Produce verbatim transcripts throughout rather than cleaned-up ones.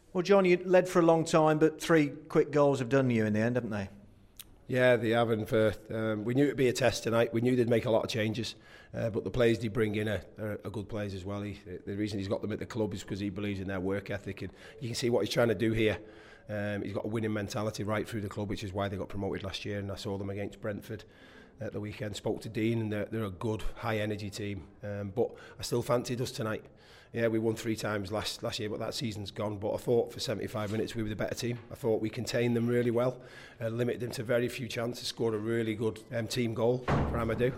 Well, John, you led for a long time, but three quick goals have done you in the end, haven't they? Yeah, they have. And for, um, we knew it'd be a test tonight. We knew they'd make a lot of changes, uh, but the players they bring in are, are, are good players as well. He, the reason he's got them at the club is because he believes in their work ethic, and you can see what he's trying to do here. Um, he's got a winning mentality right through the club, which is why they got promoted last year. And I saw them against Brentford at the weekend. Spoke to Dean, and they're, they're a good, high-energy team. Um, but I still fancied us tonight. Yeah, we won three times last last year, but that season's gone. But I thought for seventy-five minutes we were the better team. I thought we contained them really well, uh, limited them to very few chances, scored a really good um, team goal for Amadou,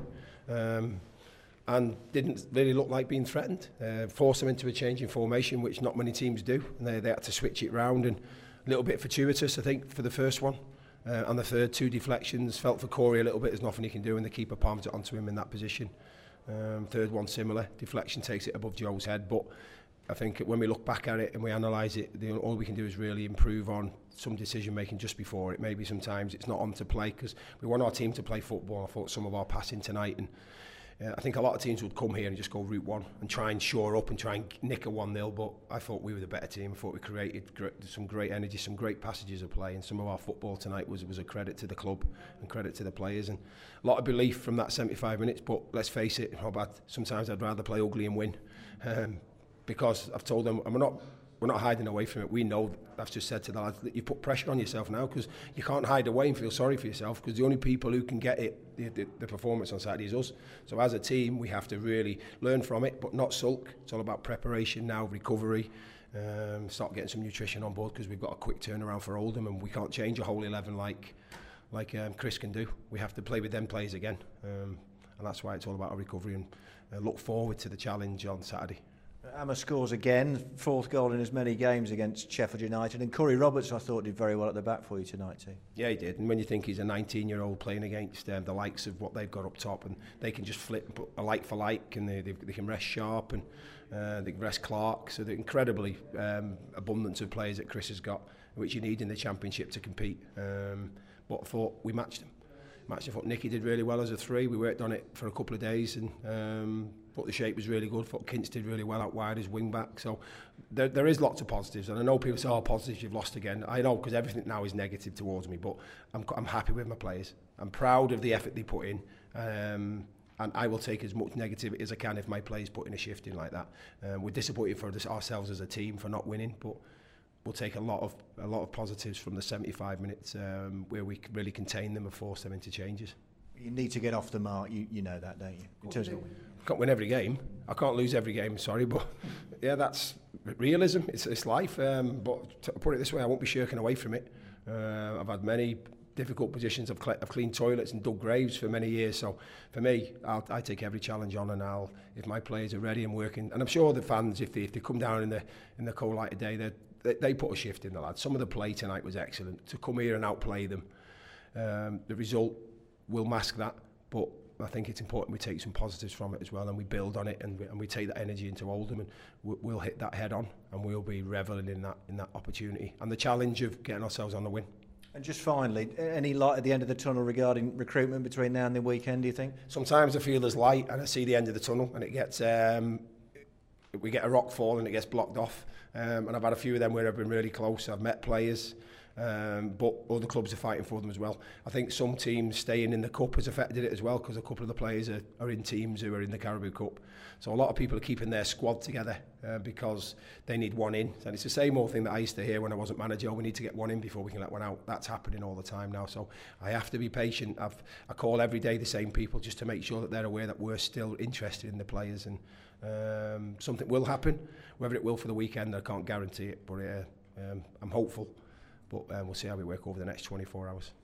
um, and didn't really look like being threatened. Uh, forced them into a change in formation, which not many teams do, and they, they had to switch it round, and a little bit fortuitous, I think, for the first one. Uh, and the third, two deflections, felt for Corey a little bit. There's nothing he can do, and the keeper palmed it onto him in that position. Um, third one similar, deflection takes it above Joe's head, but I think when we look back at it and we analyse it, the, all we can do is really improve on some decision making just before it. Maybe sometimes it's not on to play because we want our team to play football. I thought some of our passing tonight, and uh, I think a lot of teams would come here and just go route one and try and shore up and try and nick a one nil, but I thought we were the better team. I thought we created great, some great energy, some great passages of play, and some of our football tonight was, was a credit to the club and credit to the players, and a lot of belief from that seventy-five minutes. But let's face it, Robert, sometimes I'd rather play ugly and win, um, because I've told them I'm not we're not hiding away from it. We know, I've just said to the lads, that you put pressure on yourself now, because you can't hide away and feel sorry for yourself, because the only people who can get it, the, the, the performance on Saturday, is us. So as a team, we have to really learn from it, but not sulk. It's all about preparation now, recovery, um, start getting some nutrition on board, because we've got a quick turnaround for Oldham, and we can't change a whole eleven like like um, Chris can do. We have to play with them players again, um, and that's why it's all about our recovery, and uh, look forward to the challenge on Saturday. Amma scores again, fourth goal in as many games against Sheffield United, and Corey Roberts, I thought, did very well at the back for you tonight too. Yeah, he did. And when you think he's a nineteen-year-old playing against um, the likes of what they've got up top, and they can just flip and put a like for like, and they, they, they can rest Sharp, and uh, they can rest Clark, so the incredibly um, abundance of players that Chris has got, which you need in the Championship to compete. Um, but I thought we matched them. Matched. I thought Nicky did really well as a three. We worked on it for a couple of days, and um, thought the shape was really good. Thought Kintz did really well out wide as wing back. So there, there is lots of positives, and I know people say, "Oh, positives, you've lost again." I know, because everything now is negative towards me, but I'm, I'm happy with my players. I'm proud of the effort they put in, um, and I will take as much negativity as I can if my players put in a shift in like that. Um, we're disappointed for this, ourselves as a team for not winning, but we'll take a lot of a lot of positives from the seventy-five minutes um, where we really contain them and force them into changes. You need to get off the mark, you, you know that, don't you? In terms of I can't win every game. I can't lose every game, sorry, but yeah, that's realism. It's, it's life. Um, but to put it this way, I won't be shirking away from it. Uh, I've had many difficult positions. I've, cle- I've cleaned toilets and dug graves for many years. So for me, I'll, I take every challenge on, and I'll, if my players are ready and working, and I'm sure the fans, if they, if they come down in the in the cold light of day, they they put a shift in the lads. Some of the play tonight was excellent. To come here and outplay them, um, the result will mask that, but I think it's important we take some positives from it as well, and we build on it, and we, and we take that energy into Oldham, and we'll, we'll hit that head on, and we'll be revelling in that in that opportunity and the challenge of getting ourselves on the win. And just finally, any light at the end of the tunnel regarding recruitment between now and the weekend, do you think? Sometimes I feel there's light and I see the end of the tunnel, and it gets um, we get a rock fall and it gets blocked off, um, and I've had a few of them where I've been really close. I've met players, Um, but other clubs are fighting for them as well. I think some teams staying in the Cup has affected it as well, because a couple of the players are, are in teams who are in the Carabao Cup. So a lot of people are keeping their squad together uh, because they need one in. And it's the same old thing that I used to hear when I wasn't manager. Oh, we need to get one in before we can let one out. That's happening all the time now. So I have to be patient. I've, I call every day the same people just to make sure that they're aware that we're still interested in the players. And um, something will happen. Whether it will for the weekend, I can't guarantee it. But uh, um, I'm hopeful. But um, we'll see how we work over the next twenty-four hours.